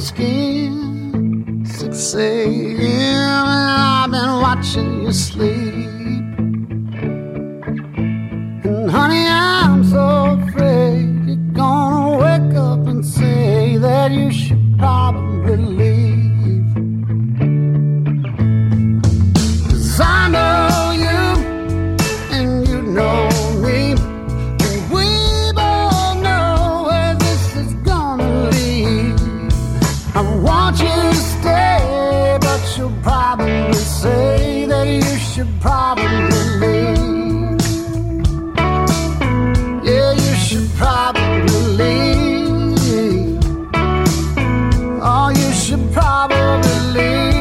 skin. 6 a.m. and I've been watching you sleep. And honey, I'm so afraid you're gonna wake up and say that you should probably leave. 'Cause I know you and you know me, and we both know where this is gonna lead. I want you to stay, but you'll probably say that you should probably leave. Yeah, you should probably leave. Oh, you should probably leave.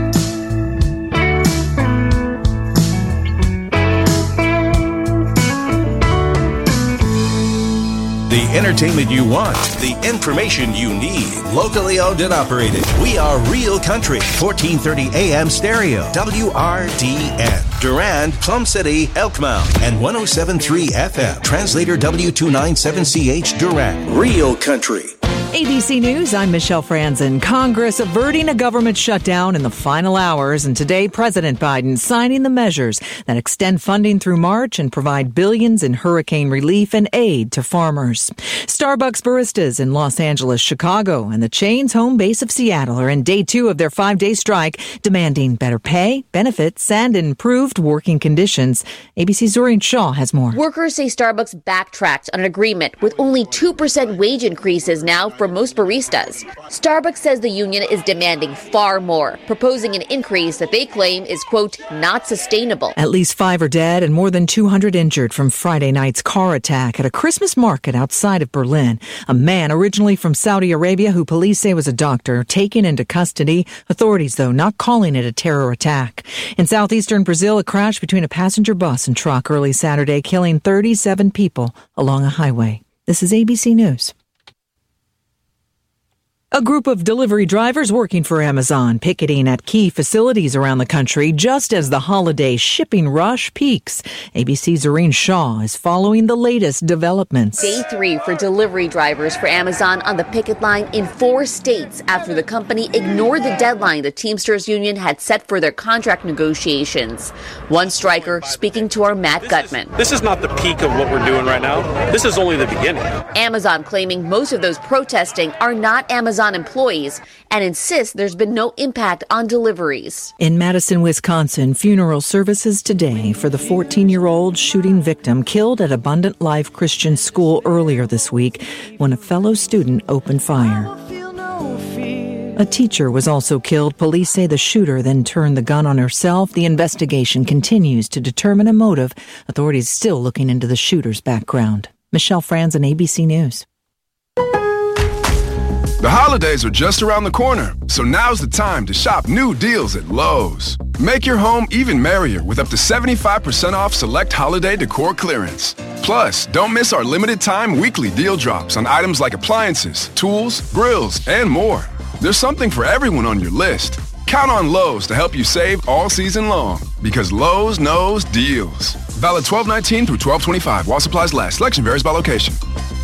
The entertainment you want, the information you need. Locally owned and operated. We are Real Country, 1430 AM stereo, WRDN. Durand, Plum City, Elkmount, and 107.3 FM. Translator W297CH Durand. Real Country. ABC News, I'm Michelle Franzen. Congress averting a government shutdown in the final hours, and today President Biden signing the measures that extend funding through March and provide billions in hurricane relief and aid to farmers. Starbucks baristas in Los Angeles, Chicago, and the chain's home base of Seattle are in day 2 of their 5-day strike, demanding better pay, benefits, and improved working conditions. ABC's Zorin Shaw has more. Workers say Starbucks backtracked on an agreement with only 2% wage increases now for most baristas. Starbucks says the union is demanding far more, proposing an increase that they claim is, quote, not sustainable. At least 5 are dead and more than 200 injured from Friday night's car attack at a Christmas market outside of Berlin. A man originally from Saudi Arabia who police say was a doctor, taken into custody. Authorities, though, not calling it a terror attack. In southeastern Brazil, a crash between a passenger bus and truck early Saturday, killing 37 people along a highway. This is ABC News. A group of delivery drivers working for Amazon picketing at key facilities around the country just as the holiday shipping rush peaks. ABC's Zorin Shaw is following the latest developments. Day 3 for delivery drivers for Amazon on the picket line in 4 states after the company ignored the deadline the Teamsters Union had set for their contract negotiations. One striker speaking to our Matt Gutman. This is not the peak of what we're doing right now. This is only the beginning. Amazon claiming most of those protesting are not Amazon employees and insists there's been no impact on deliveries. In Madison, Wisconsin, funeral services today for the 14-year-old shooting victim killed at Abundant Life Christian School earlier this week when a fellow student opened fire. A teacher was also killed. Police say the shooter then turned the gun on herself. The investigation continues to determine a motive. Authorities still looking into the shooter's background. Michelle Franzen, ABC News. The holidays are just around the corner, so now's the time to shop new deals at Lowe's. Make your home even merrier with up to 75% off select holiday decor clearance. Plus, don't miss our limited-time weekly deal drops on items like appliances, tools, grills, and more. There's something for everyone on your list. Count on Lowe's to help you save all season long, because Lowe's knows deals. Valid 12/19 through 12/25 while supplies last. Selection varies by location.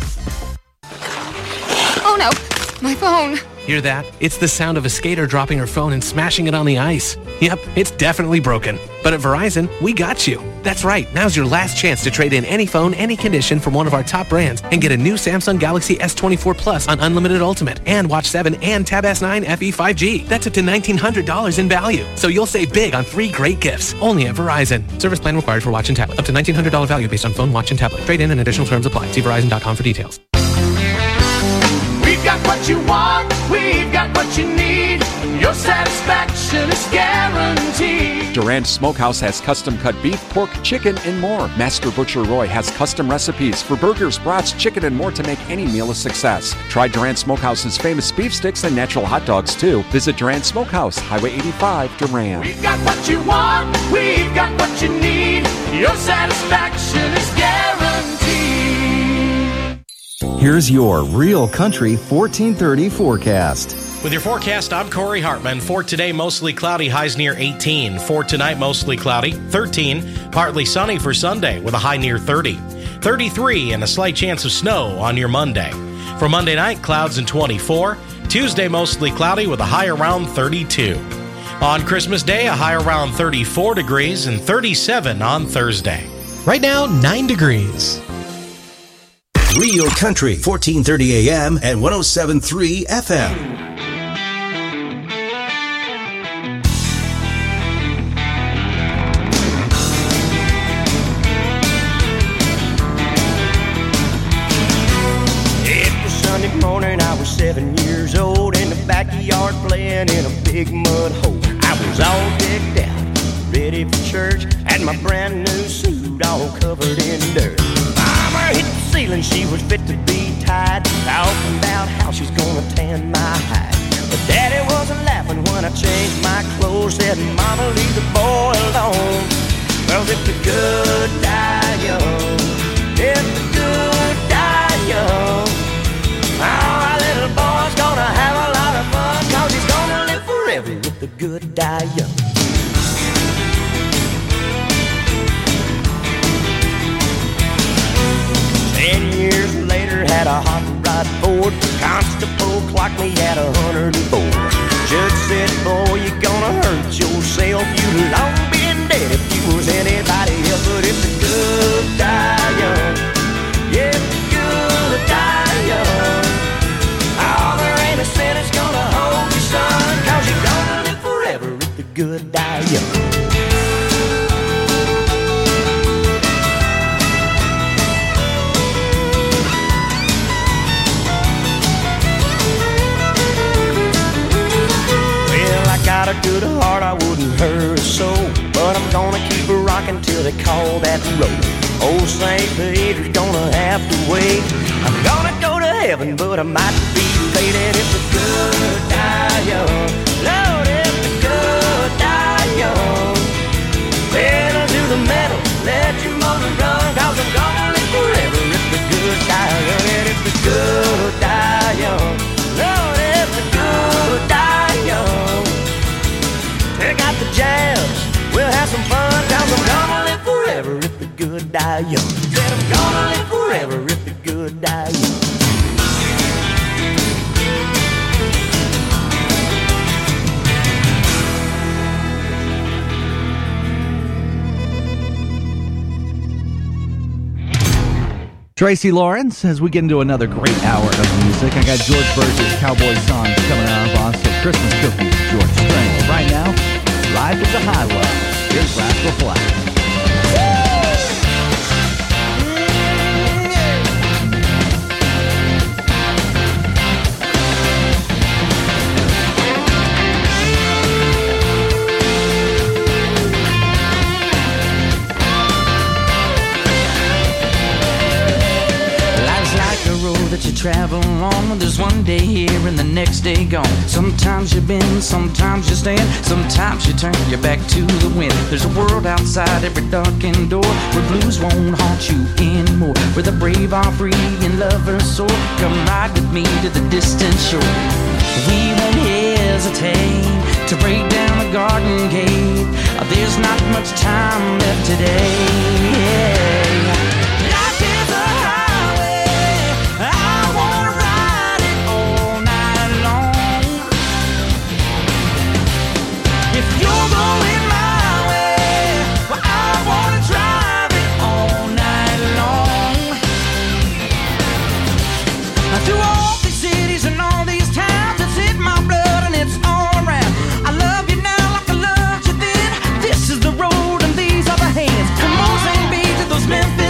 Oh no! My phone. Hear that? It's the sound of a skater dropping her phone and smashing it on the ice. Yep, it's definitely broken. But at Verizon, we got you. That's right. Now's your last chance to trade in any phone, any condition from one of our top brands and get a new Samsung Galaxy S24 Plus on Unlimited Ultimate and Watch 7 and Tab S9 FE 5G. That's up to $1,900 in value. So you'll save big on 3 great gifts. Only at Verizon. Service plan required for watch and tablet. Up to $1,900 value based on phone, watch, and tablet. Trade in and additional terms apply. See Verizon.com for details. We've got what you want, we've got what you need. Your satisfaction is guaranteed. Durand Smokehouse has custom-cut beef, pork, chicken, and more. Master Butcher Roy has custom recipes for burgers, brats, chicken, and more to make any meal a success. Try Durand Smokehouse's famous beef sticks and natural hot dogs, too. Visit Durand Smokehouse, Highway 85, Durand. We've got what you want, we've got what you need. Your satisfaction is guaranteed. Here's your Real Country 1430 forecast. With your forecast, I'm Corey Hartman. For today, mostly cloudy, highs near 18. For tonight, mostly cloudy, 13. Partly sunny for Sunday with a high near 30. 33 and a slight chance of snow on your Monday. For Monday night, clouds and 24. Tuesday, mostly cloudy with a high around 32. On Christmas Day, a high around 34 degrees and 37 on Thursday. Right now, 9 degrees. Real Country, 1430 AM and 107.3 FM. Morning, I was 7 years old in the backyard playing in a big mud hole. I was all decked out, ready for church, had my brand new suit all covered in dirt. Mama hit the ceiling, she was fit to be tied, talking about how she's gonna tan my hide. But Daddy wasn't laughing when I changed my clothes, said, Mama, leave the boy alone. Well, if the good die young, if the good die young, our little boy's gonna have a lot of fun, 'cause he's gonna live forever with the good die young. Years later, had a hot rod Ford. Constable clocked me at 104. Judge said, boy, you're gonna hurt yourself. You'd long been dead if you was anybody else. But if the good die young, yeah, if the good die young, oh, there ain't a sin that's gonna hold you, son, 'cause you're gonna live forever if the good die young. Got a good heart, I wouldn't hurt a soul, but I'm gonna keep her rocking till they call that road. Old St. Peter's gonna have to wait. I'm gonna go to heaven, but I might be late. And if the good die young, Lord, if the good die young, pedal to the metal, let your motor run, 'cause I'm gonna live forever if the good die young. And if the good die young, Lord, if the good die young, check out the jazz, we'll have some fun, 'cause I'm gonna live forever if the good die young. Said I'm gonna live forever if the good die young. Tracy Lawrence, as we get into another great hour of music. I got George Burgess' Cowboy songs coming out of us. So Christmas cookies, George Strait. Right now, life is a highway. Here's Rascal Flatts. That you travel on, there's one day here and the next day gone. Sometimes you bend, sometimes you stand, sometimes you turn your back to the wind. There's a world outside every darkened door, where blues won't haunt you anymore, where the brave are free and lovers soar. Come ride with me to the distant shore. We won't hesitate to break down the garden gate. There's not much time left today. Through all these cities and all these towns, it's in my blood and it's all around. I love you now like I loved you then. This is the road and these are the hands. From Mozambique to those Memphis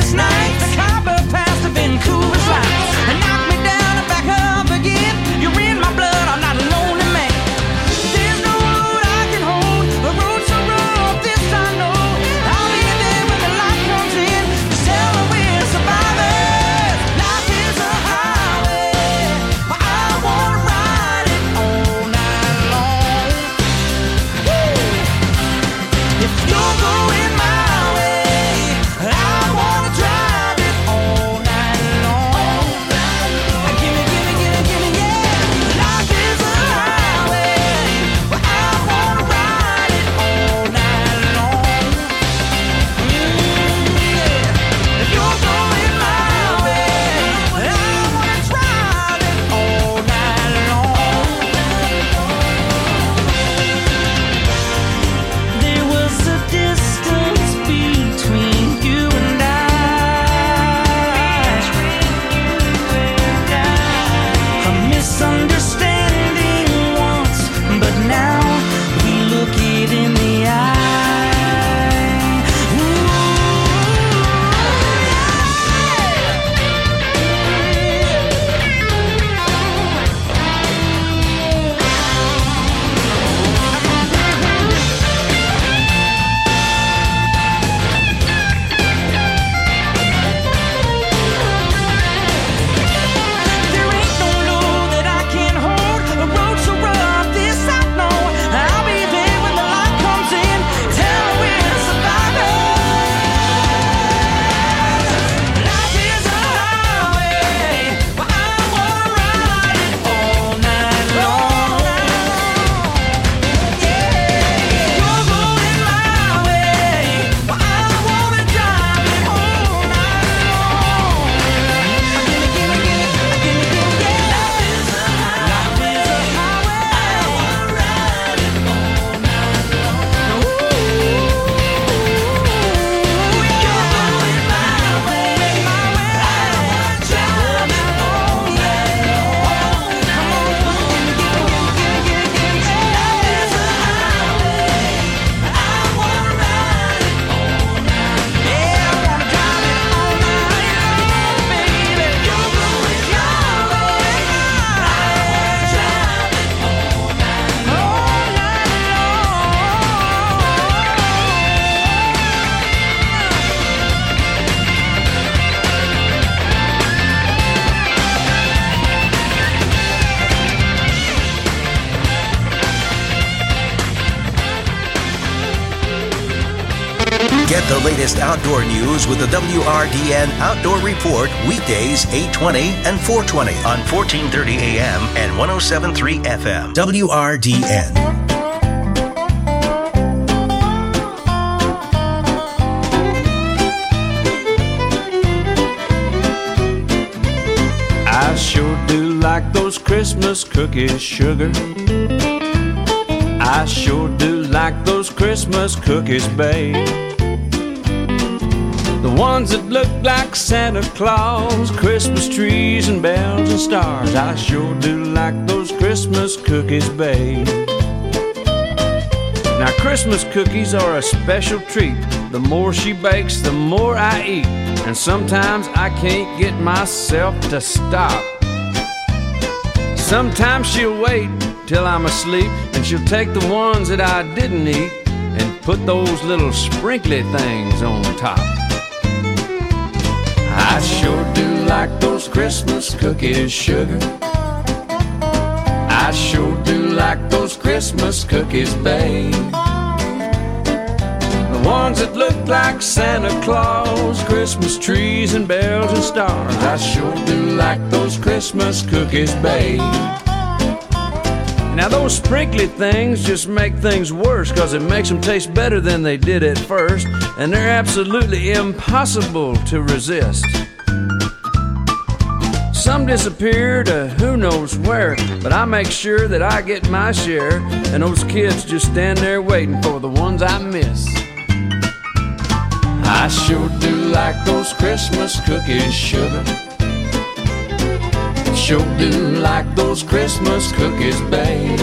Get the latest outdoor news with the WRDN Outdoor Report weekdays 8:20 and 4:20 on 1430 AM and 107.3 FM. WRDN. I sure do like those Christmas cookies, sugar. I sure do like those Christmas cookies, babe. The ones that look like Santa Claus, Christmas trees and bells and stars. I sure do like those Christmas cookies, babe. Now Christmas cookies are a special treat. The more she bakes, the more I eat. And sometimes I can't get myself to stop. Sometimes she'll wait till I'm asleep, and she'll take the ones that I didn't eat and put those little sprinkly things on top. I sure do like those Christmas cookies, sugar. I sure do like those Christmas cookies, babe. The ones that look like Santa Claus, Christmas trees and bells and stars. I sure do like those Christmas cookies, babe. Now those sprinkly things just make things worse, 'cause it makes them taste better than they did at first, and they're absolutely impossible to resist. Some disappear to who knows where, but I make sure that I get my share, and those kids just stand there waiting for the ones I miss. I sure do like those Christmas cookies, sugar. Sure do like those Christmas cookies, babe.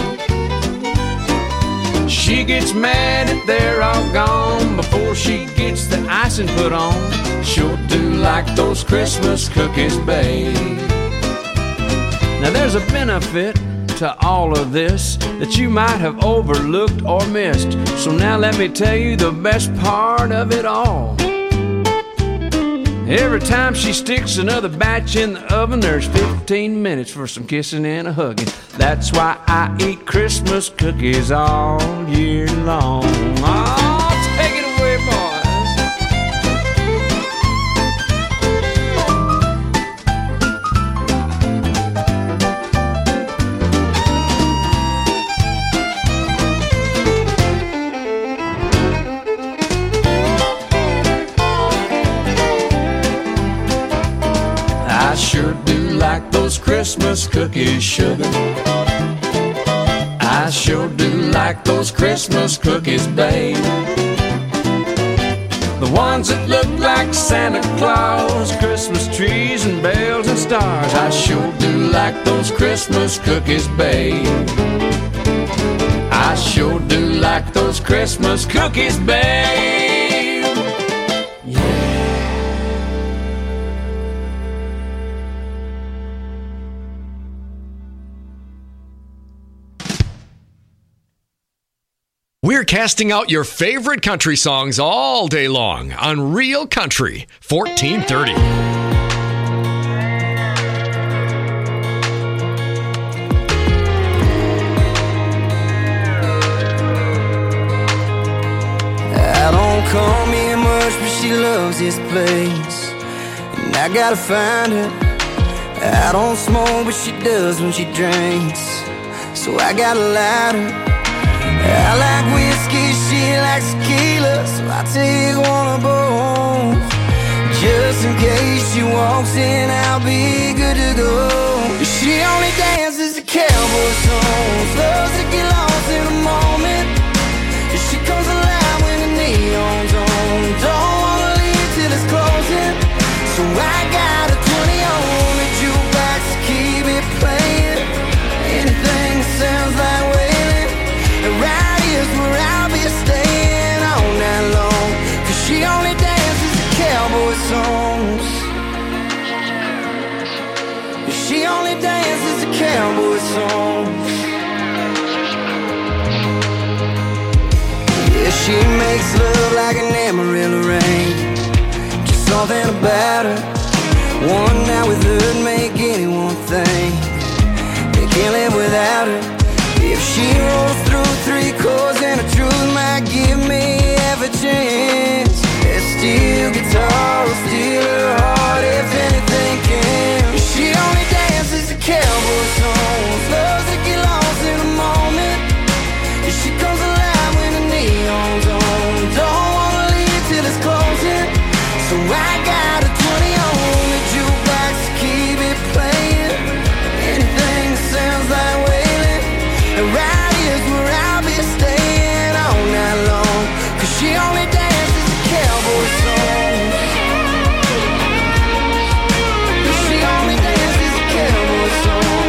She gets mad if they're all gone before she gets the icing put on. Sure do like those Christmas cookies, babe. Now there's a benefit to all of this that you might have overlooked or missed. So now let me tell you the best part of it all. Every time she sticks another batch in the oven, there's 15 minutes for some kissing and a hugging. That's why I eat Christmas cookies all year long. Oh, take it away, boys. I sure do like those Christmas cookies, sugar. I sure do like those Christmas cookies, babe. The ones that look like Santa Claus, Christmas trees and bells and stars. I sure do like those Christmas cookies, babe. I sure do like those Christmas cookies, babe. We're casting out your favorite country songs all day long on Real Country 1430. I don't call me much, but she loves this place, and I gotta find her. I don't smoke, but she does when she drinks, so I gotta light her. I like whiskey, she likes tequila, so I take one of both. Just in case she walks in, I'll be good to go. She only dances to cowboy songs, loves to get lost in the moment. She comes alive when the neon's on, don't wanna leave till it's closing. So I got a 20 on the jukebox to keep it playing. Anything that sounds like wailing, right here's where I'll be staying all night long. 'Cause she only dances to cowboy songs. She only dances to cowboy songs. Yeah, she makes love like an Amarillo rain. Just something about her. One night with her'd make anyone think they can't live without her. If she rolls through 3 chords and the truth might give me half a chance, And right here's where I'll be staying all night long, 'cause she only dances the cowboy song. She only dances the cowboy song.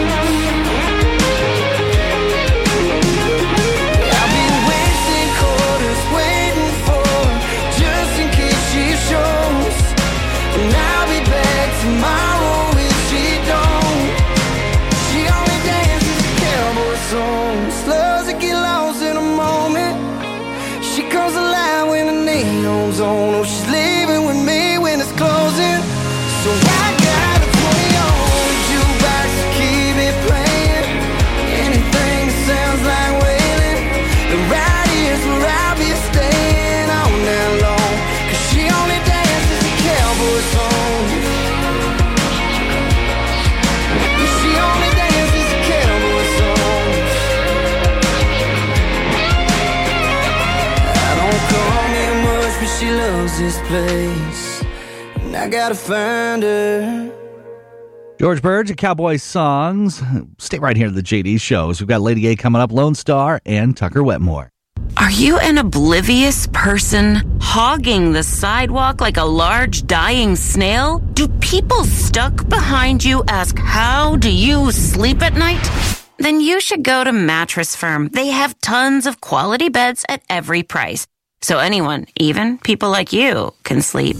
I'll be wasting quarters waiting for her, just in case she shows. And I'll be back tomorrow if she don't. She only dances the cowboy song. Slows to get lost in a moment. She comes alive when the neon's on. Oh, she's leaving with me when it's closing. So I got a 20 on the jukebox to keep it playing. Anything that sounds like wailing. And right here's where I'll be staying all night long, 'cause she only dances the cowboy song. She only dances the cowboy song. I don't come here much, but she loves this place, and I gotta find her. George Burge at Cowboy Songs. Stay right here to the JD shows. We've got Lady A coming up, Lone Star, and Tucker Wetmore. Are you an oblivious person hogging the sidewalk like a large dying snail? Do people stuck behind you ask, how do you sleep at night? Then you should go to Mattress Firm. They have tons of quality beds at every price. So anyone, even people like you, can sleep.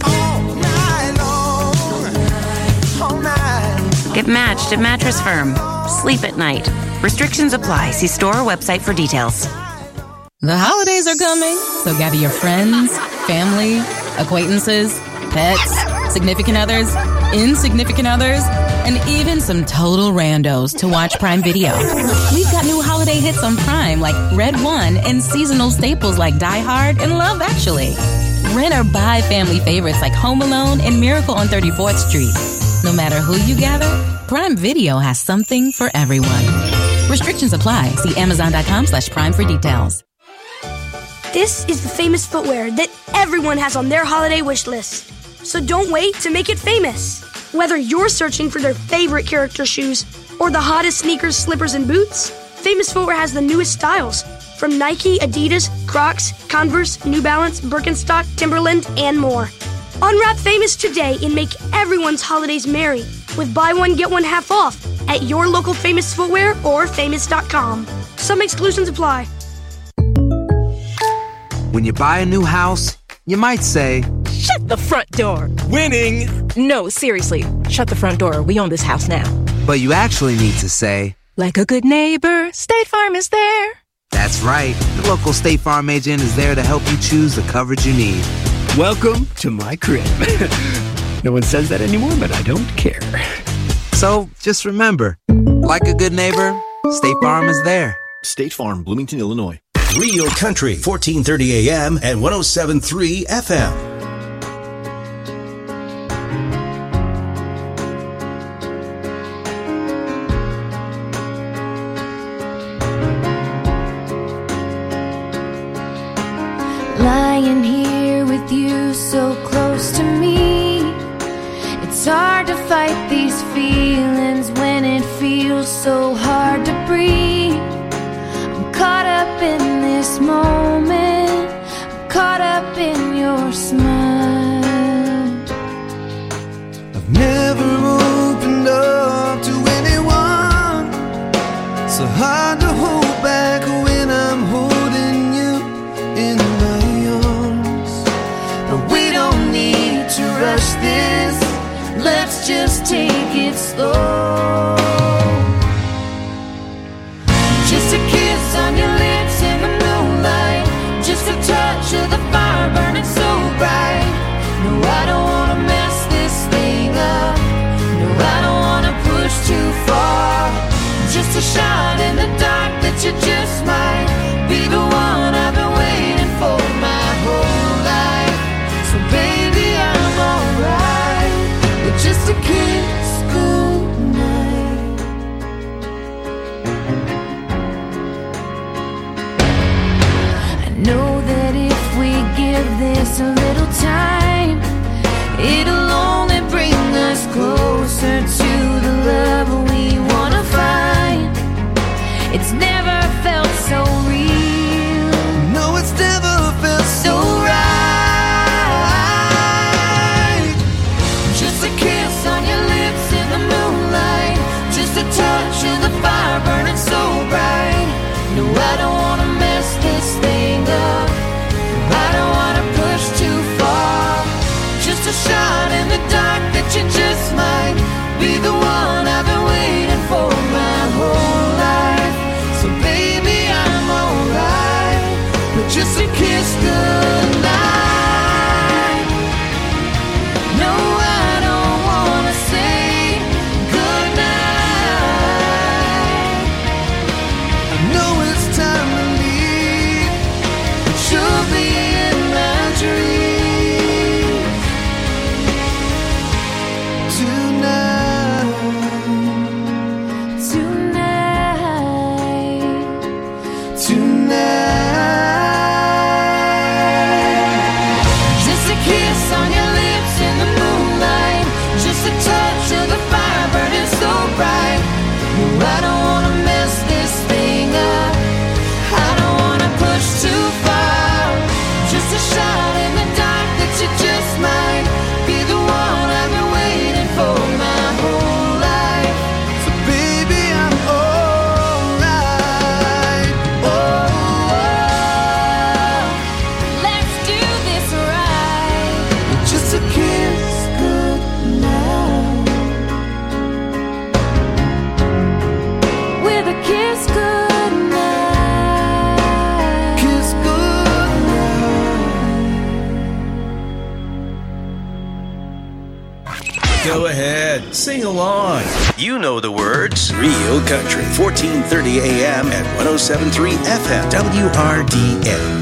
Get matched at Mattress Firm. Sleep at night. Restrictions apply. See store or website for details. The holidays are coming, so gather your friends, family, acquaintances, pets, significant others, insignificant others, and even some total randos to watch Prime Video. We've got new holiday hits on Prime like Red One and seasonal staples like Die Hard and Love Actually. Rent or buy family favorites like Home Alone and Miracle on 34th Street. No matter who you gather, Prime Video has something for everyone. Restrictions apply. See Amazon.com/Prime for details. This is the famous footwear that everyone has on their holiday wish list. So don't wait to make it famous. Whether you're searching for their favorite character shoes or the hottest sneakers, slippers, and boots, Famous Footwear has the newest styles from Nike, Adidas, Crocs, Converse, New Balance, Birkenstock, Timberland, and more. Unwrap Famous today and make everyone's holidays merry with buy one, get one half off at your local Famous Footwear or famous.com. Some exclusions apply. When you buy a new house, you might say, "Shut the front door." Winning! No, seriously. Shut the front door. We own this house now. But you actually need to say, "Like a good neighbor, State Farm is there." That's right. The local State Farm agent is there to help you choose the coverage you need. Welcome to my crib. No one says that anymore, but I don't care. So just remember, like a good neighbor, State Farm is there. State Farm, Bloomington, Illinois. Real Country, 1430 AM and 107.3 FM. Lying here with you so close to me, it's hard to fight these feelings when it feels so hard to breathe. I'm caught up in this moment, I'm caught up in your smile. I've never opened up to anyone, so hard to hold back when I'm holding you in my arms. But we don't need to rush this, let's just take it slow. Just a kiss on your lips in the moonlight, just a touch of the fire burning so bright. No, I don't wanna mess this thing up, no, I don't wanna push too far. Just a shot in the dark that you just might be the one I've been waiting for my whole life. So baby, I'm alright with just a kiss goodnight. I know that if we give this a little time, it'll only bring us closer to the love we wanna find. It's never know it's time to leave, but you'll be in my dreams tonight. Just a kiss on your lips in the moonlight, just a touch of the fire burning so bright. No, I don't wanna mess this thing up, I don't wanna push too far. Just a shot in the dark that you just might be the one I've been waiting for my whole life. So baby, I'm alright. Let's do this right. Just a kiss goodnight. With a kiss goodnight. Kiss Go ahead, sing along. You know the words. Real Country, 1430 AM and 107.3 FM, WRDA.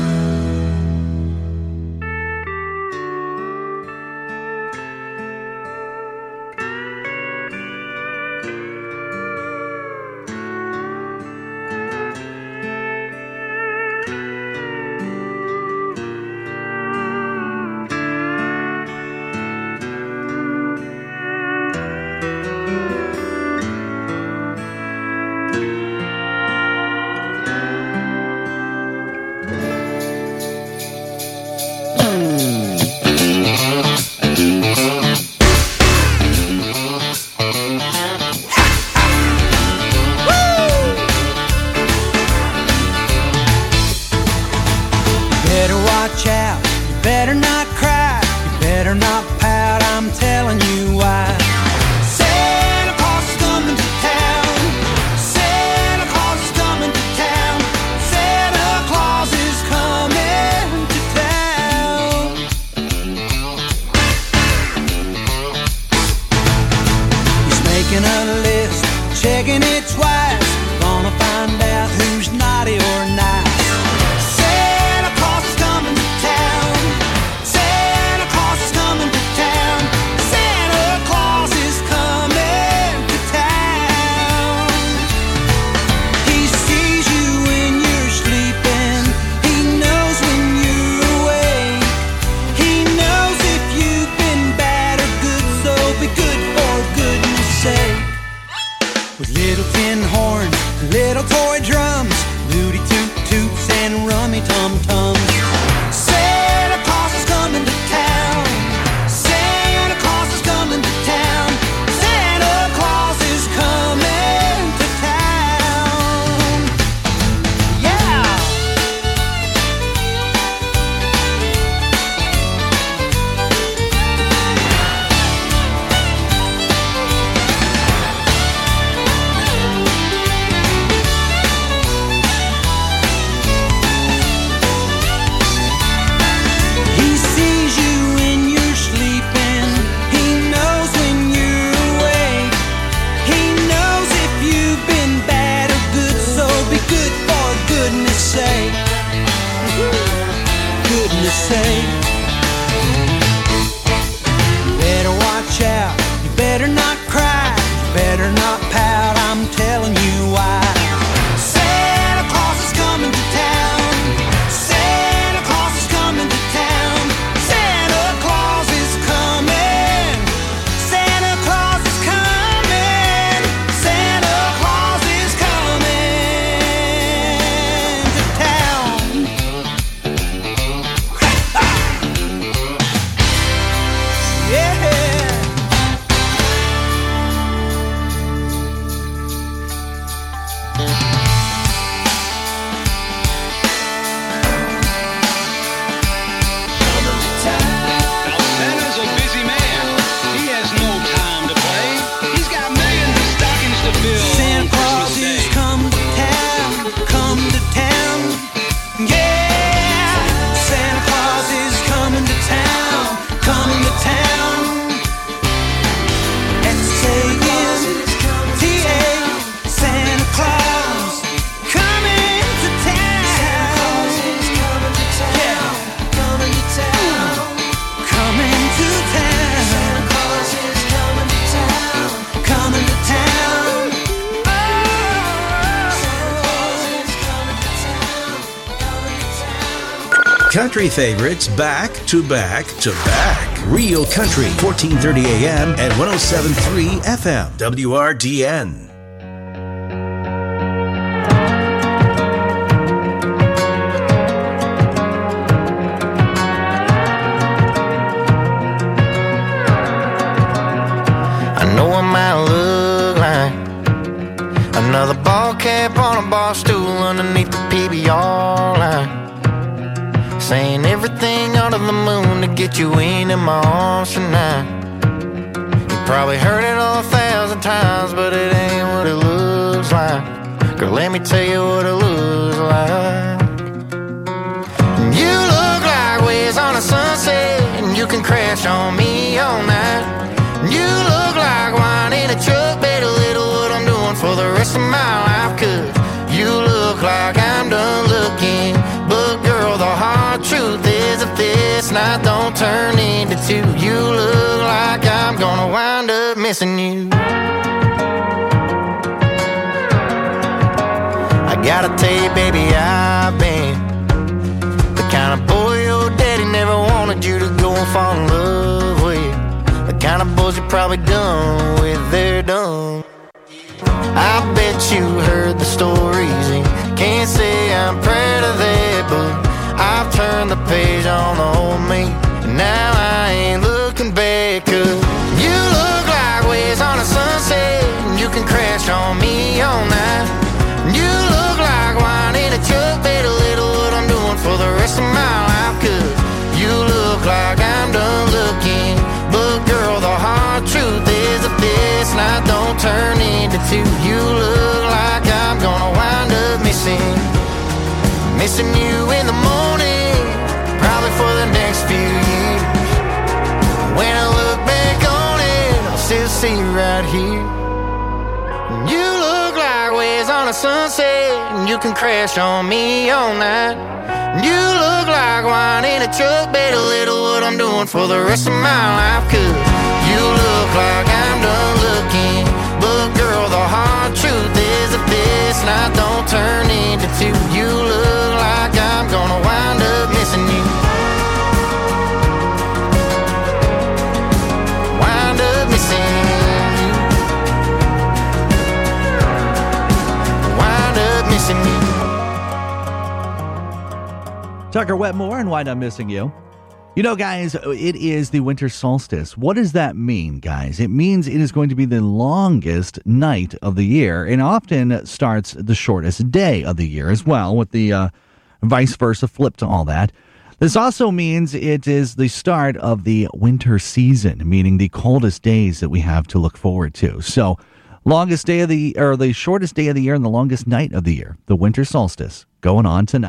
Country favorites back to back to back. Real Country, 1430 AM and 107.3 FM. WRDN. Another ball cap on a bar stool underneath the PBR line, saying everything under the moon to get you into my arms tonight. You probably heard it 1,000 times, but it ain't what it looks like. Girl, let me tell you what it looks like. You look like waves on a sunset, and you can crash on me all night. You look like wine in a truck, better little what I'm doing for the rest of my life. Cause you look like I'm done looking, but girl, the hard truth is if this night don't turn into two, you look like I'm gonna wind up missing you. I gotta tell you, baby, I've been the kind of boy your daddy never wanted you to go and fall in love with. The kind of boys you're probably done with, they're done. I bet you heard the stories and can't say I'm proud of that, but I've turned the page on the old me, and now I ain't looking back. Cause you look like waves on a sunset, and you can crash on me all night. You look like wine in a truck, better little what I'm doing for the rest of my life. Cause you look like I'm done looking, but girl, the hard truth is if this night don't turn into two, you look like I'm gonna wind up missing you in the morning, probably for the next few years. When I look back on it, I'll still see you right here. You look like waves on a sunset, and you can crash on me all night. You look like wine in a truck, better little what I'm doing for the rest of my life. Cause you look like I'm done looking, but girl, the hard truth is if this night don't turn into two, you look like I'm gonna wind up missing you. Wind up missing you. Wind up missing you. Tucker Wetmore and Why Not Missing You. You know, guys, it is the winter solstice. What does that mean, guys? It means it is going to be the longest night of the year and often starts the shortest day of the year as well, with the vice versa flip to all that. This also means it is the start of the winter season, meaning the coldest days that we have to look forward to. So, longest day of the shortest day of the year and the longest night of the year, the winter solstice, going on tonight.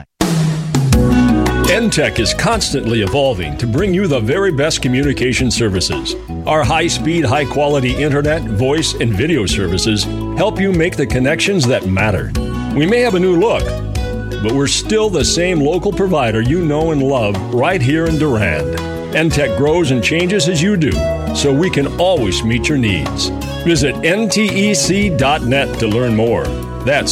NTech is constantly evolving to bring you the very best communication services. Our high-speed, high-quality internet, voice, and video services help you make the connections that matter. We may have a new look, but we're still the same local provider you know and love right here in Durand. NTech grows and changes as you do, so we can always meet your needs. Visit ntec.net to learn more. That's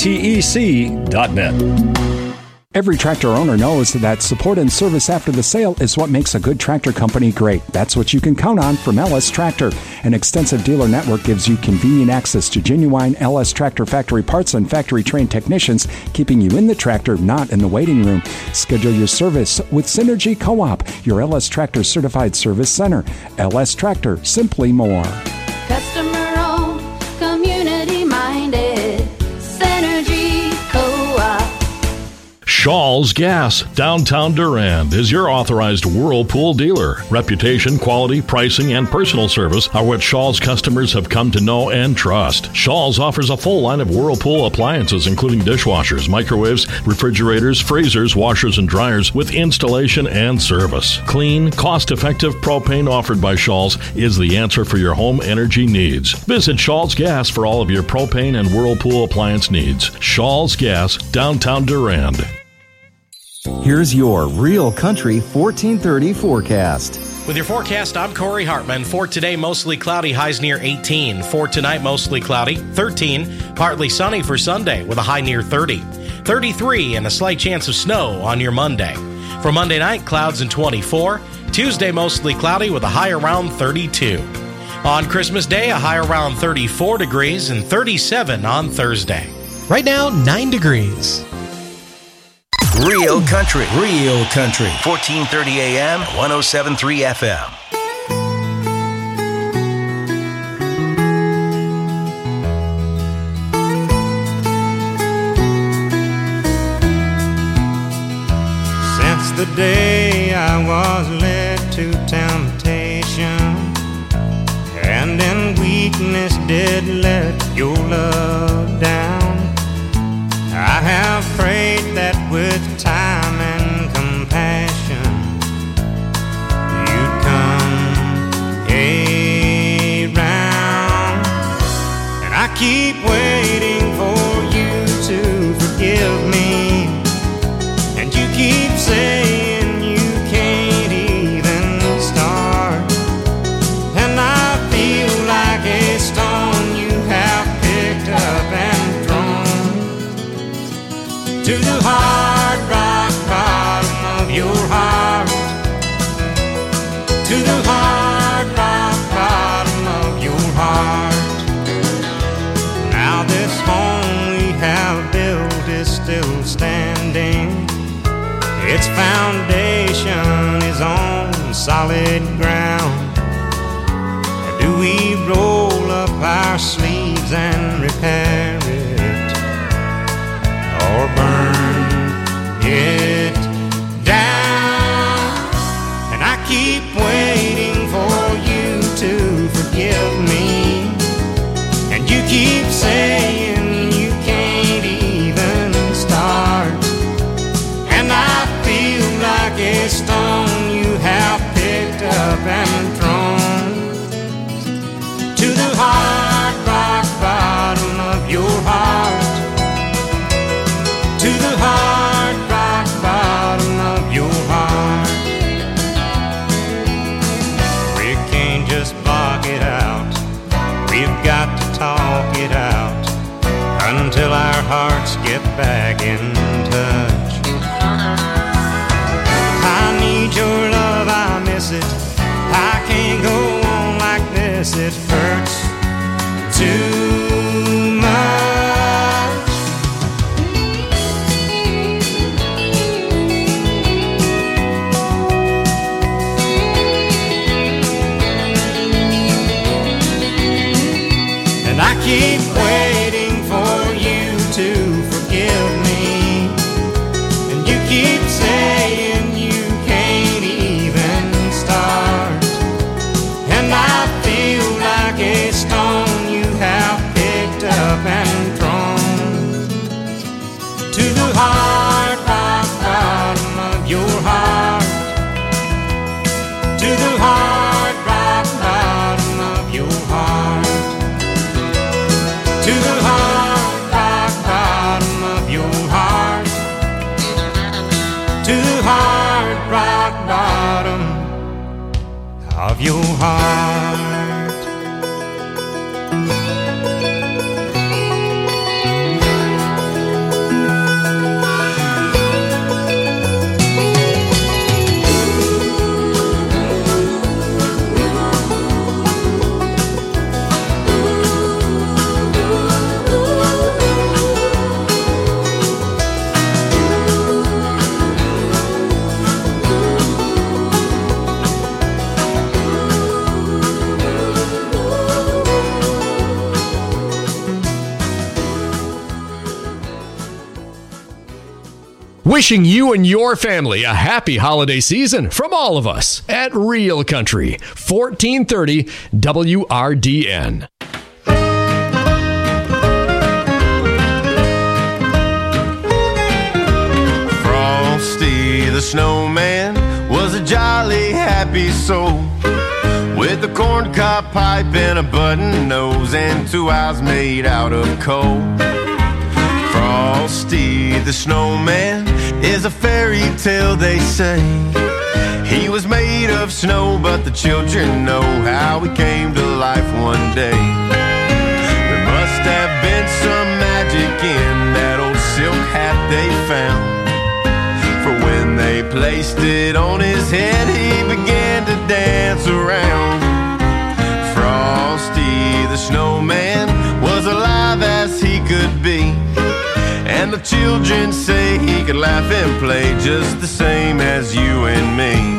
ntec.net. Every tractor owner knows that support and service after the sale is what makes a good tractor company great. That's what you can count on from LS Tractor. An extensive dealer network gives you convenient access to genuine LS Tractor factory parts and factory-trained technicians, keeping you in the tractor, not in the waiting room. Schedule your service with Synergy Co-op, your LS Tractor certified service center. LS Tractor, simply more. Customer-owned, community-minded, Synergy Co-op. Shaw's Gas, downtown Durand, is your authorized Whirlpool dealer. Reputation, quality, pricing, and personal service are what Shaw's customers have come to know and trust. Shaw's offers a full line of Whirlpool appliances, including dishwashers, microwaves, refrigerators, freezers, washers, and dryers with installation and service. Clean, cost-effective propane offered by Shaw's is the answer for your home energy needs. Visit Shaw's Gas for all of your propane and Whirlpool appliance needs. Shaw's Gas, downtown Durand. Here's your Real Country 1430 forecast. With your forecast, I'm Corey Hartman. For today, mostly cloudy, highs near 18. For tonight, mostly cloudy, 13. Partly sunny for Sunday with a high near 30. 33 and a slight chance of snow on your Monday. For Monday night, clouds and 24. Tuesday, mostly cloudy with a high around 32. On Christmas Day, a high around 34 degrees and 37 on Thursday. Right now, 9 degrees. Real country. 1430 AM, 107.3 FM. Since the day I was led to temptation, and in weakness did let your love down, I have prayed that with time and compassion you'd come around. And I keep waiting for you to forgive me, and you keep saying you can't even start. And I feel like a stone you have picked up and thrown to the hard rock bottom of your heart, to the hard rock bottom of your heart. Now this home we have built is still standing. Its foundation is on solid ground. Do we roll up our sleeves and repair it, or burn it down? And I keep waiting for you to forgive me, and you keep saying you can't even start. And I feel like a stone you have picked up and thrown to the hard rock bottom of your heart, to the hard rock bottom of your heart. We can't just block it out, we've got to talk it out until our hearts get back in touch. I need your love, I miss it, I can't go on like this, it hurts too much. And I keep waiting for you to forgive me, and you keep saying you can't even start. And I feel like a stone you have picked up and thrown to the hard rock bottom of your heart, to the hard rock bottom of your heart, to the hard rock bottom of your heart, to the hard rock bottom of your heart. Wishing you and your family a happy holiday season from all of us at Real Country, 1430 WRDN. Frosty the Snowman was a jolly, happy soul, with a corncob pipe and a button nose and 2 eyes made out of coal. Frosty the Snowman is a fairy tale, they say. He was made of snow, but the children know how he came to life one day. There must have been some magic in that old silk hat they found, for when they placed it on his head, he began to dance around. Frosty the snowman was alive as he could be, and the children say he could laugh and play just the same as you and me.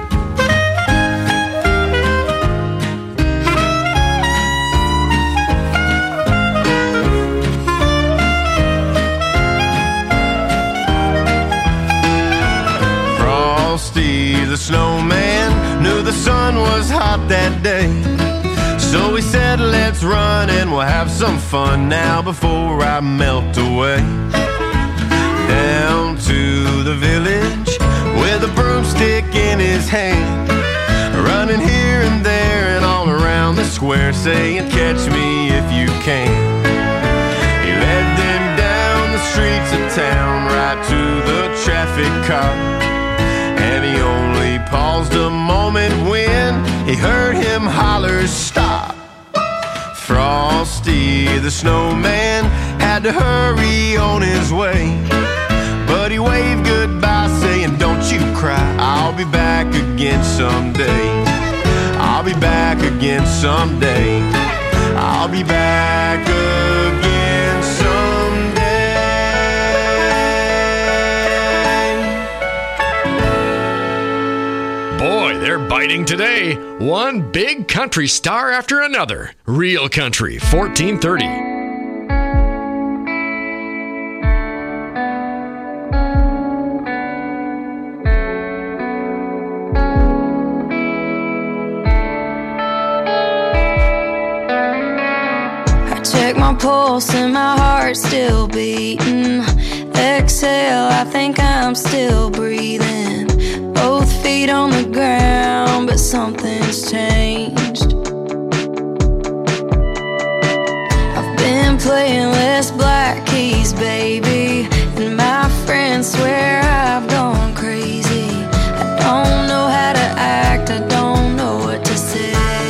Frosty the snowman knew the sun was hot that day, so he said, let's run and we'll have some fun now before I melt away. Down to the village with a broomstick in his hand, running here and there and all around the square, saying, catch me if you can. He led them down the streets of town right to the traffic cop, and he only paused a moment when he heard him holler, stop. Frosty the snowman had to hurry on his way, but he waved goodbye saying, don't you cry, I'll be back again someday. I'll be back again someday. I'll be back again someday. Boy, they're biting today. One big country star after another. Real Country 1430. Check my pulse and my heart's still beating. Exhale, I think I'm still breathing. Both feet on the ground, but something's changed. I've been playing less black keys, baby, and my friends swear I've gone crazy. I don't know how to act, I don't know what to say.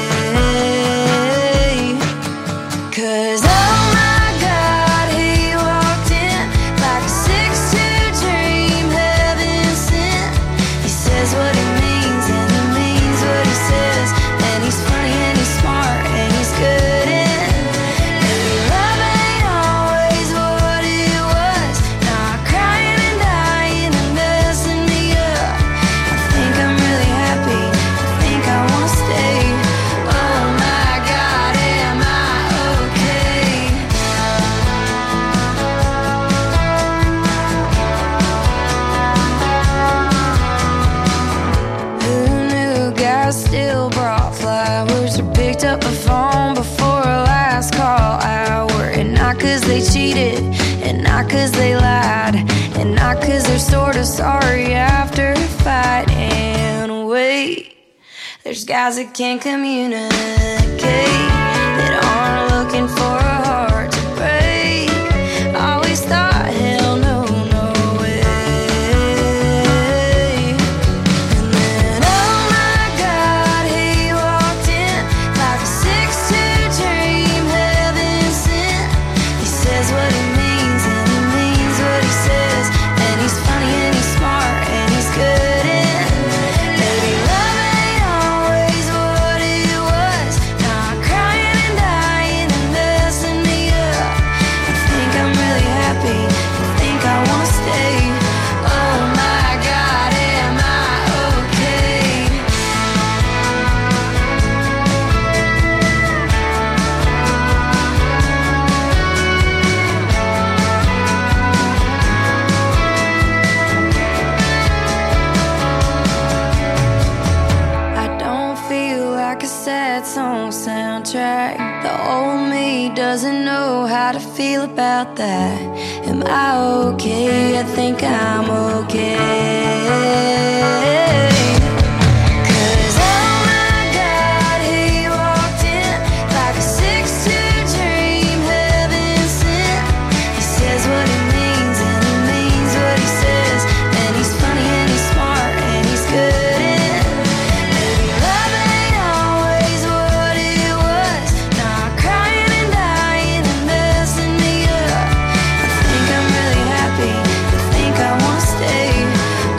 Cause oh my God, he walked in like a 6'2" dream, heaven sent. He says what he means and he means what he says, and he's funny and he's smart and he's good and love ain't always what it was. Not crying and dying and messing me up. I think I'm really happy, I think I wanna stay. Oh my God, am I okay? Who knew guys still brought flowers or picked up the phone before a last call hour? And not cause they cheated, and not cause they lied, and not cause they're sorta sorry after a fight. And wait, there's guys that can't communicate, that aren't looking for a heart to break. Always thought, hell no, no way. And then oh my God, he walked in like a 6'2" dream, heaven sent. He says what he means and he means what he says, and he's funny and he's smart and he's good and maybe love ain't always what it was. Not crying and dying and messing me up. I think I'm really happy, I think I wanna stay. Oh my God, am I okay? I don't feel like a sad song soundtrack. The old me doesn't know how to feel about that. Am I okay? I think I'm okay. Cause oh my God, he walked in like a 6'2" dream, heaven sent. He says what he means and he means what he says, and he's funny and he's smart and he's good and maybe love ain't always what it was. Not crying and dying and messing me up. I think I'm really happy, I think I wanna stay.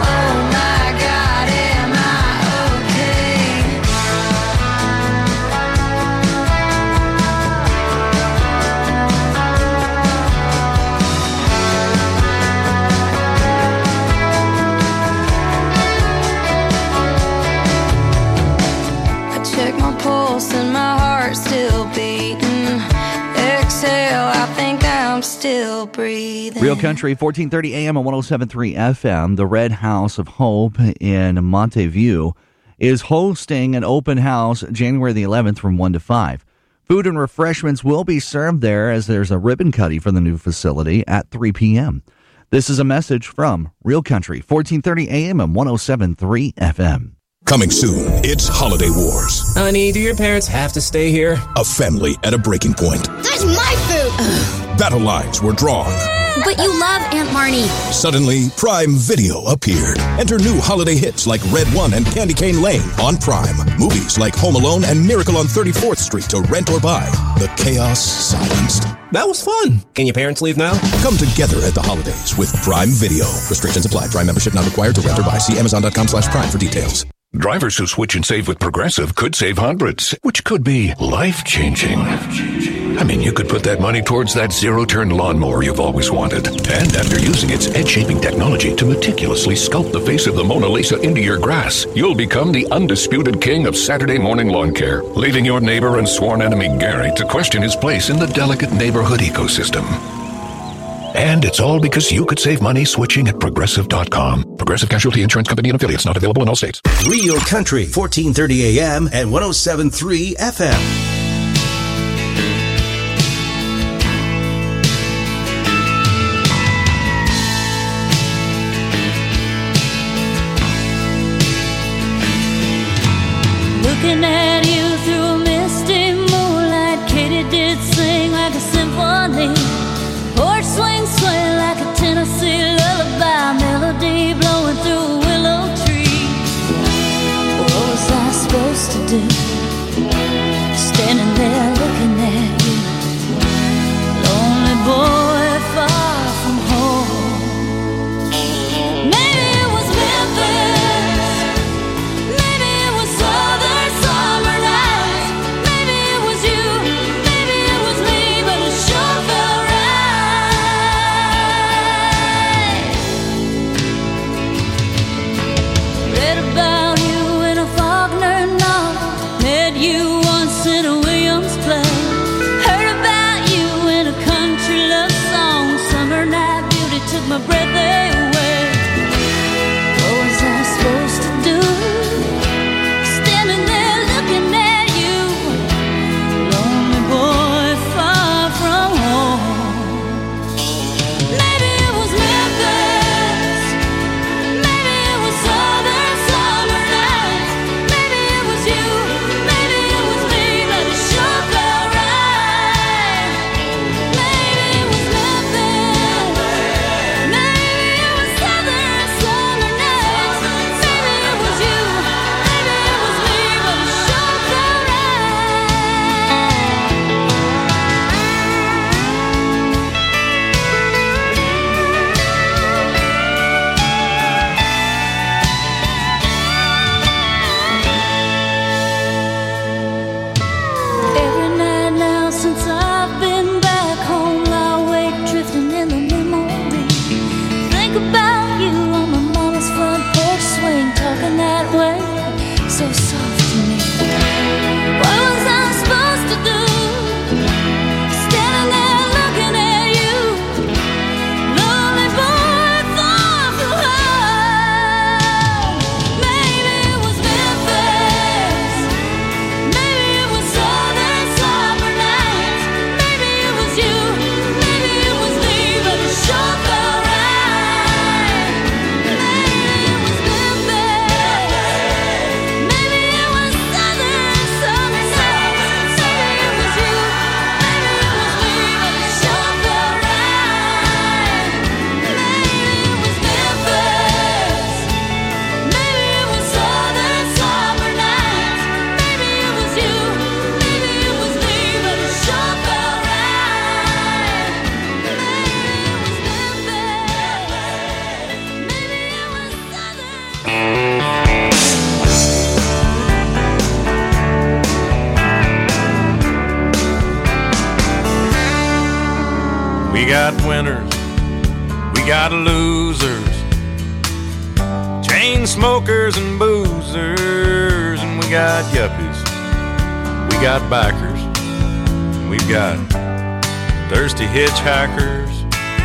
still breathing. Real Country, 1430 AM and 107.3 FM. The Red House of Hope in Monteview is hosting an open house January the 11th from 1 to 5. Food and refreshments will be served there as there's a ribbon cutting for the new facility at 3 p.m. This is a message from Real Country, 1430 AM and 107.3 FM. Coming soon, it's Holiday Wars. Honey, do your parents have to stay here? A family at a breaking point. That's my food! Battle lines were drawn. But you love Aunt Marnie. Suddenly, Prime Video appeared. Enter new holiday hits like Red One and Candy Cane Lane on Prime. Movies like Home Alone and Miracle on 34th Street to rent or buy. The chaos silenced. That was fun. Can your parents leave now? Come together at the holidays with Prime Video. Restrictions apply. Prime membership not required to rent or buy. See Amazon.com/Prime for details. Drivers who switch and save with Progressive could save hundreds, which could be life-changing. I mean, you could put that money towards that zero-turn lawnmower you've always wanted. And after using its edge-shaping technology to meticulously sculpt the face of the Mona Lisa into your grass, you'll become the undisputed king of Saturday morning lawn care, leaving your neighbor and sworn enemy Gary to question his place in the delicate neighborhood ecosystem. And it's all because you could save money switching at Progressive.com. Progressive Casualty Insurance Company and affiliates, not available in all states. Real Country, 1430 AM and 107.3 FM. Looking at you through a misty moonlight, Katie did sing like a symphony. Porch swing sway like a Tennessee lullaby, melody blowing through a willow tree. What was I supposed to do? Standing there looking at you, lonely boy far from home. Maybe it was Memphis, maybe it was southern summer nights, maybe it was you, maybe it was me, but it sure felt right. Read about you in a Faulkner novel, met you once in a Williams play, heard about you in a country love song, summer night beauty took my breath away. What was I supposed to do? Standing there looking at you, lonely boy far from home. Maybe it was Memphis, maybe it was southern summer nights, maybe it was you, maybe it was me, but it sure felt right. Maybe it was Memphis, maybe it was southern summer nights, maybe it was you, maybe it was me, but it sure felt right. Every night now since I've been back home, lie awake drifting in the memory. Think about you on my mama's front porch swing, talking that way, so soft to me. What was I supposed to do? Standing there looking at you, lonely boy far from home. Maybe it was Memphis, maybe it was southern summer nights, maybe it was you, maybe it was me, but it sure felt right. Maybe it was Memphis, maybe it was southern summer nights, maybe it was you, maybe it was me, but it sure felt right. Maybe it was Memphis, maybe it was southern summer nights, maybe it was you, maybe it was me, but it sure felt right. Maybe it was Memphis, maybe it was We got winners, we got losers, chain smokers and boozers, and we got yuppies, we got bikers, and we've got thirsty hitchhikers,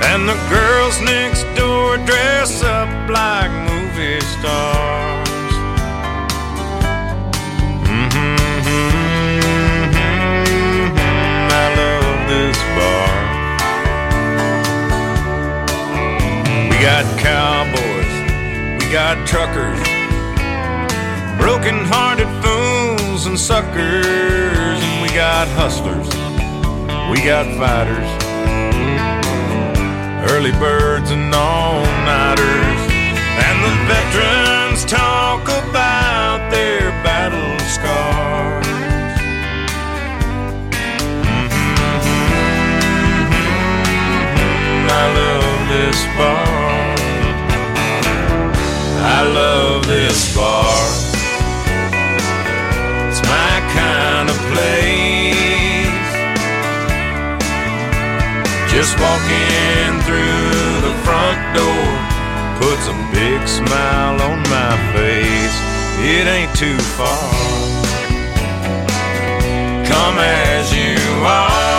and the girls next door dress up like movie stars. I love this bar. We got cowboys, we got truckers, broken-hearted fools and suckers, and we got hustlers, we got fighters, early birds and all-nighters, and the veterans talk about their battle scars. I love this bar. I love this bar. It's my kind of place. Just walking through the front door puts a big smile on my face. It ain't too far. Come as you are.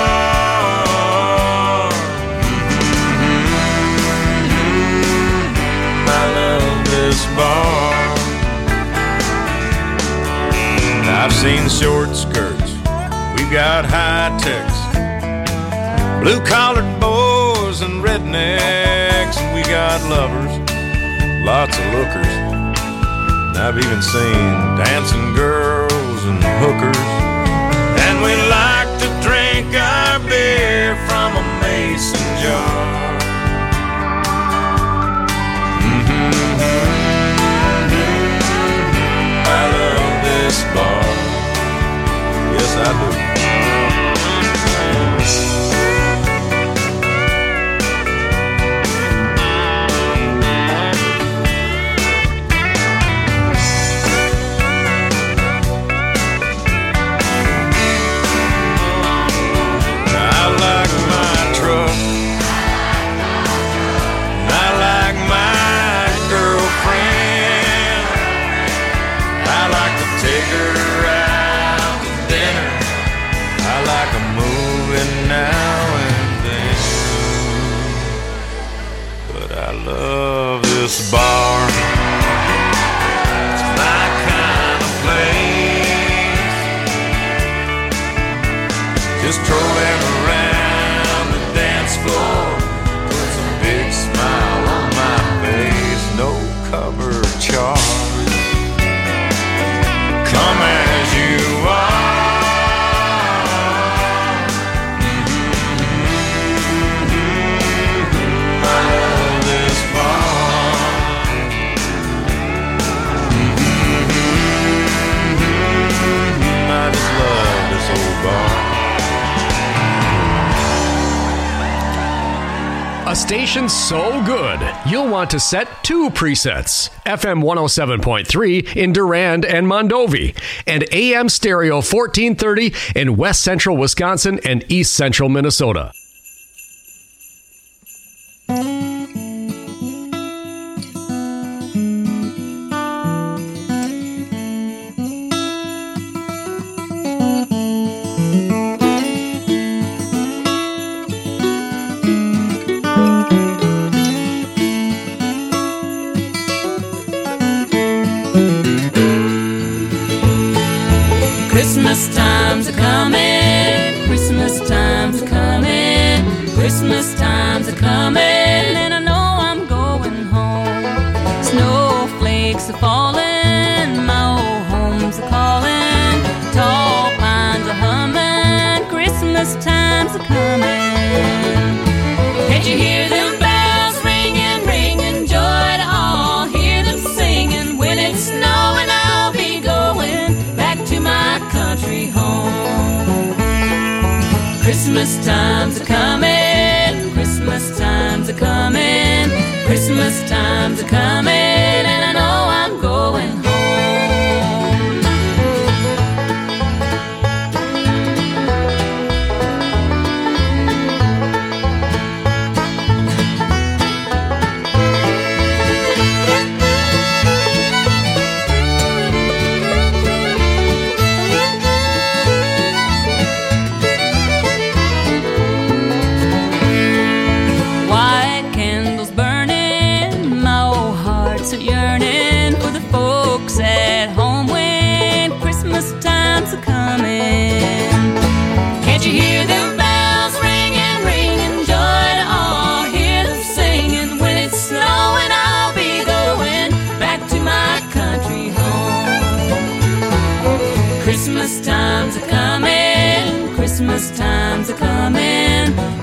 Bar. I've seen short skirts, we've got high techs, blue-collared boys and rednecks, and we got lovers, lots of lookers. And I've even seen dancing girls and hookers. And we like to drink our beer from a mason jar. I love this bar. Yes, I do. I like my truck. I like my girlfriend. I like to take her out to dinner. I like a movie now and then. But I love this bar. It's my kind of place. Just strolling around the dance floor puts a big smile on my face. No cover charge. Come as you are. I love this bar. I just love this old bar. A station so good, you'll want to set 2 presets. FM 107.3 in Durand and Mondovi, and AM stereo 1430 in West Central Wisconsin and East Central Minnesota. Christmas time's a coming, Christmas time's a coming, Christmas time's a coming, and I know I'm going home. Snowflakes are falling, my old home's a calling, tall pines are humming, Christmas time's a coming. Can't you hear them bells ringing, ringing joy to all? Hear them singing when it's snowing. I'll be going back to my country home. Christmas time's a coming, Christmas time's a coming, Christmas time's a coming, and I know I'm going home.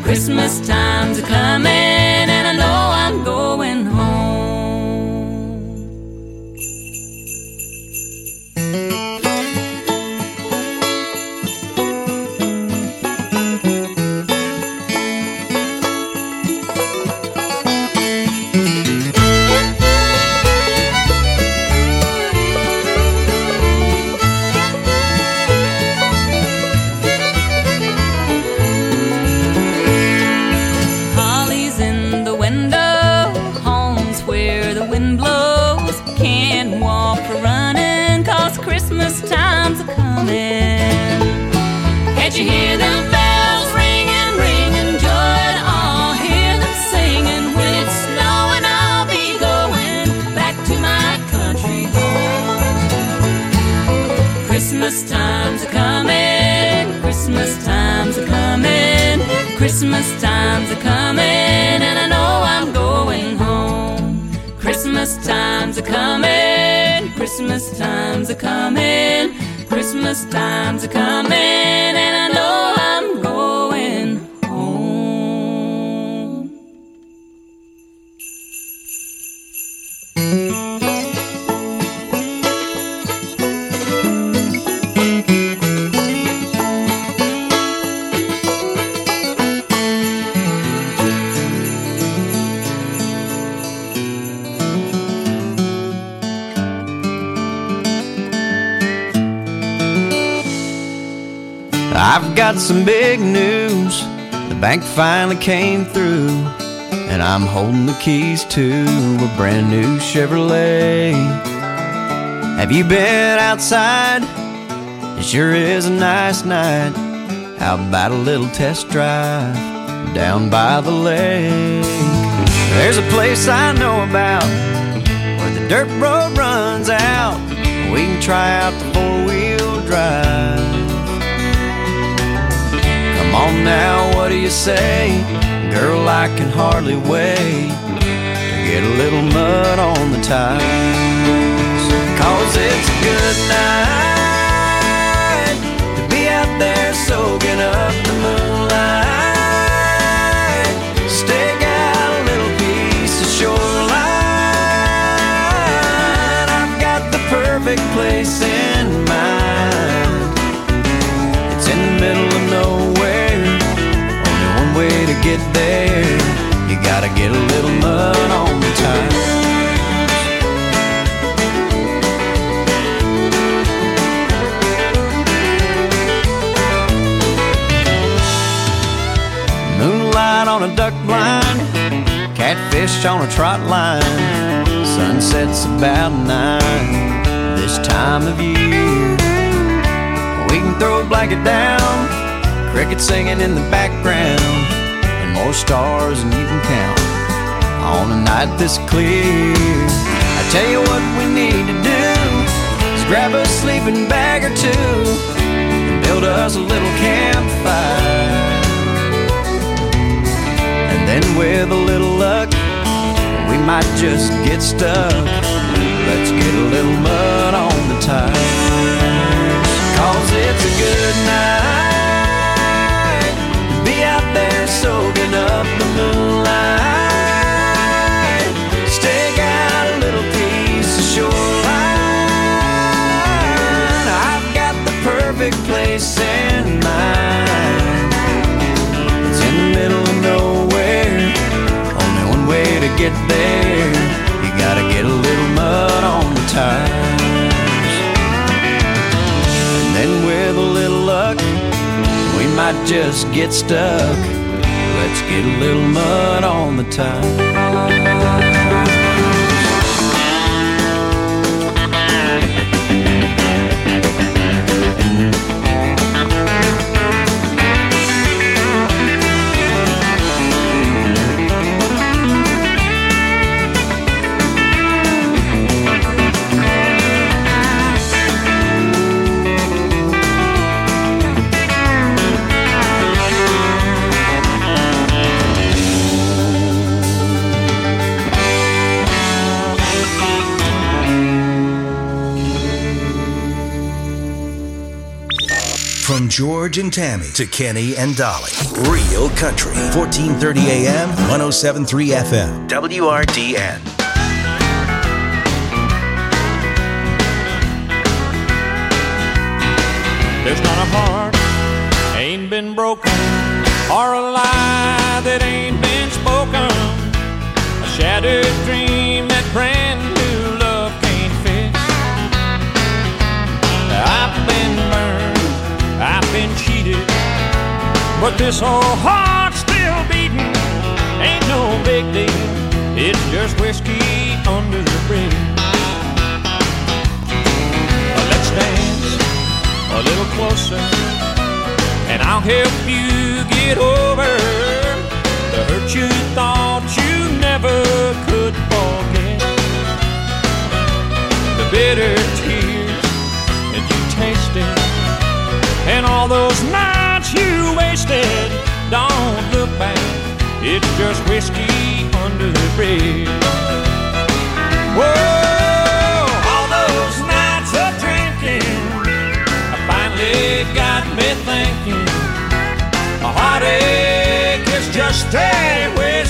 Christmas time's a-coming, and I know I'm going home. Holly's in the window, home's where the wind blows. Can't walk for running, 'cause Christmas time's a-coming. Can't you hear them bells ringing, ringing joy to all? Hear them singing, when it's snowing I'll be going back to my country home. Christmas time's a-coming, Christmas time's a-coming, Christmas time's a-coming, and I know I'm going home. Christmas time's a-coming, Christmas time's a-coming, Christmas time's a-coming, and I know I'm going home. I've got some big news. The bank finally came through, and I'm holding the keys to a brand new Chevrolet. Have you been outside? It sure is a nice night. How about a little test drive down by the lake? There's a place I know about where the dirt road runs out. We can try out the four-wheel drive. Come on now, what do you say? Girl, I can hardly wait to get a little mud on the tires. 'Cause it's a good night to be out there soaking up the moonlight. Stake out a little piece of shoreline. I've got the perfect place in mind. It's in the middle of nowhere, only one way to get there. You gotta get a little mud on the tires. Moonlight on a duck blind, catfish on a trot line. Sunset's about 9 this time of year. We can throw a blanket down, crickets singing in the background, and more stars than you can count on a night this clear. I tell you what we need to do is grab a sleeping bag or two and build us a little campfire. And then with a little luck, we might just get stuck. Let's get a little mud on the tires. 'Cause it's a good night to be out there soaking up the moonlight. Stake out a little piece of shoreline. I've got the perfect place in mind. It's in the middle of nowhere, only one way to get there. You gotta get a little mud on the tires. And then with a little luck, we might just get stuck. Let's get a little mud on the tires. George and Tammy to Kenny and Dolly. Real Country, 1430 AM, 107.3 FM, WRDN. There's not a heart ain't been broken, or a lie that ain't been spoken, a shattered dream that brand new love can't fix. I've been burned, I've been cheated, but this old heart's still beating. Ain't no big deal, it's just whiskey under the bridge. Let's dance a little closer, and I'll help you get over the hurt you thought you never could forget, the bitter tears that you tasted, and all those nights you wasted. Don't look back, it's just whiskey under the bridge. Whoa, all those nights of drinking finally got me thinking, a heartache is just a whiskey